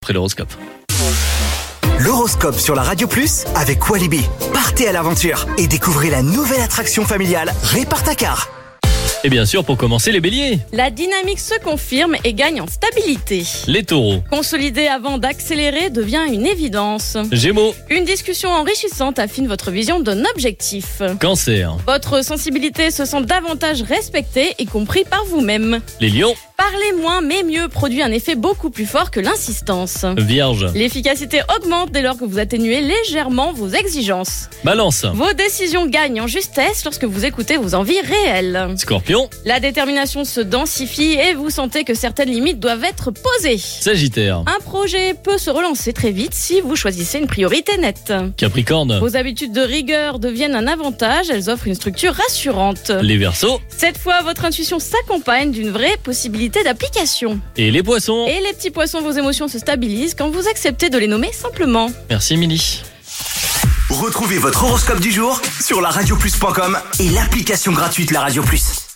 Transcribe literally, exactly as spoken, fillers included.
après l'horoscope. L'horoscope sur la Radio Plus avec Walibi. Partez à l'aventure et découvrez la nouvelle attraction familiale Répartacar. Et bien sûr, pour commencer, les béliers. La dynamique se confirme et gagne en stabilité. Les taureaux. Consolider avant d'accélérer devient une évidence. Gémeaux. Une discussion enrichissante affine votre vision d'un objectif. Cancer. Votre sensibilité se sent davantage respectée et compris par vous-même. Les lions. Parler moins mais mieux produit un effet beaucoup plus fort que l'insistance. Vierge. L'efficacité augmente dès lors que vous atténuez légèrement vos exigences. Balance. Vos décisions gagnent en justesse lorsque vous écoutez vos envies réelles. Scorpion. La détermination se densifie et vous sentez que certaines limites doivent être posées. Sagittaire. Un projet peut se relancer très vite si vous choisissez une priorité nette. Capricorne. Vos habitudes de rigueur deviennent un avantage, elles offrent une structure rassurante. Les Verseaux. Cette fois, votre intuition s'accompagne d'une vraie possibilité d'application. Et les poissons. Et les petits poissons, vos émotions se stabilisent quand vous acceptez de les nommer simplement. Merci Émilie. Retrouvez votre horoscope du jour sur la radio plus point com et l'application gratuite La Radio Plus.